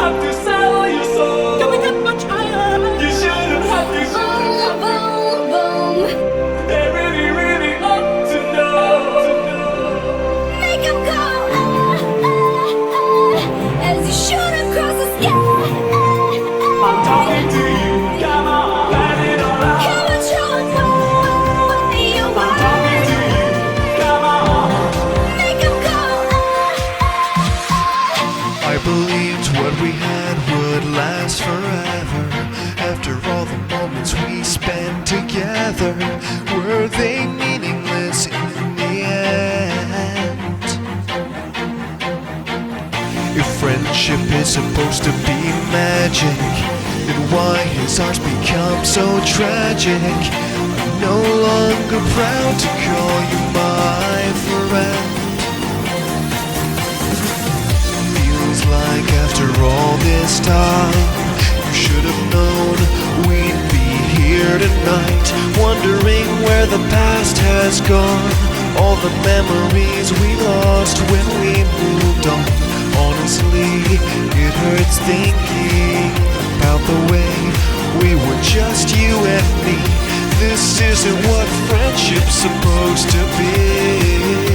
have to sell your soul. Can we get much higher? You shouldn't have to. Boom, boom, boom. They really, really ought to know. Make 'em go as you shoot across the sky. I'm talking to you. Come on, let it all out. Come on, show 'em what you I'm want. talking to you. Come on. Make 'em go. I believed what we had would last forever. After all the moments we spent together, were they meaningless in the end? If friendship is supposed to be magic, then why has ours become so tragic? I'm no longer proud to call you my friend. Feels like after all this time, you should have known we'd be here tonight, wondering where the past has gone, all the memories we lost when we moved on. Honestly, it hurts thinking about the way we were just you and me. This isn't what friendship's supposed to be.